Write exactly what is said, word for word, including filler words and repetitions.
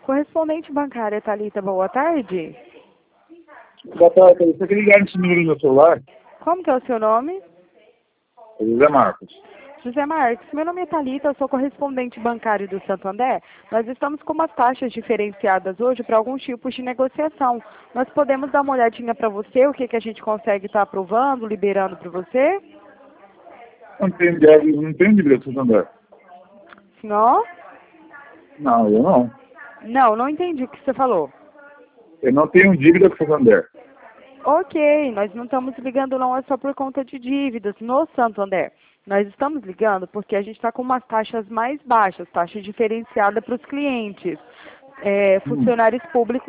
Correspondente bancária, Thalita, boa tarde. Boa tarde, você quer ligar nesse número no meu celular? Como que é o seu nome? José Marcos. José Marcos, meu nome é Thalita, eu sou correspondente bancário do Santander. Nós estamos com umas taxas diferenciadas hoje para alguns tipos de negociação. Nós podemos dar uma olhadinha para você, o que, que a gente consegue estar aprovando, liberando para você? Não tem débito, não tem dívida com o Santander. Senhor? Não, eu não. Não, não entendi o que você falou. Eu não tenho dívida com o Santander. Ok, nós não estamos ligando não é só por conta de dívidas no Santander. Nós estamos ligando porque a gente está com umas taxas mais baixas, taxa diferenciada para os clientes, é, funcionários públicos.